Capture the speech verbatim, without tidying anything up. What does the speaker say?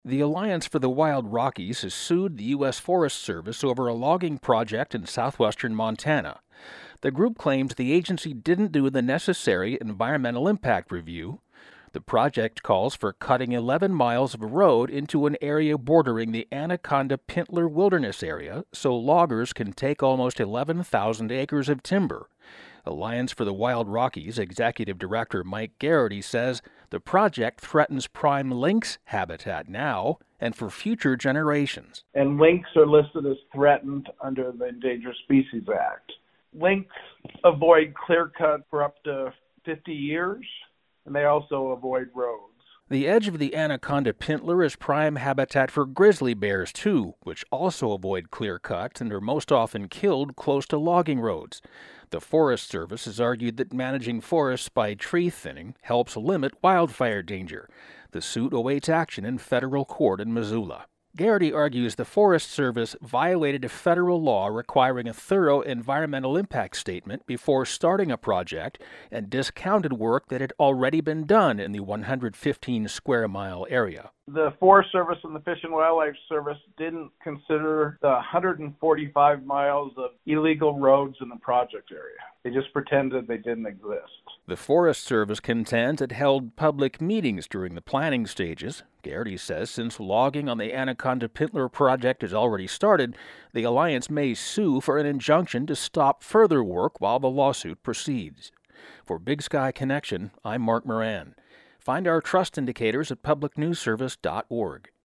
The Alliance for the Wild Rockies has sued the U S. Forest Service over a logging project in southwestern Montana. The group claims the agency didn't do the necessary environmental impact review. The project calls for cutting eleven miles of road into an area bordering the Anaconda-Pintler Wilderness Area so loggers can take almost eleven thousand acres of timber. Alliance for the Wild Rockies Executive Director Mike Garrity says the project threatens prime lynx habitat now and for future generations. And lynx are listed as threatened under the Endangered Species Act. Lynx avoid clear cut for up to fifty years, and they also avoid roads. The edge of the Anaconda-Pintler is prime habitat for grizzly bears, too, which also avoid clear cuts and are most often killed close to logging roads. The Forest Service has argued that managing forests by tree thinning helps limit wildfire danger. The suit awaits action in federal court in Missoula. Garrity argues the Forest Service violated a federal law requiring a thorough environmental impact statement before starting a project and discounted work that had already been done in the one hundred fifteen square mile area. The Forest Service and the Fish and Wildlife Service didn't consider the one hundred forty-five miles of illegal roads in the project area. They just pretended they didn't exist. The Forest Service contends it held public meetings during the planning stages. Garrity says since logging on the Anaconda-Pintler project has already started, the Alliance may sue for an injunction to stop further work while the lawsuit proceeds. For Big Sky Connection, I'm Mark Moran. Find our trust indicators at public news service dot org.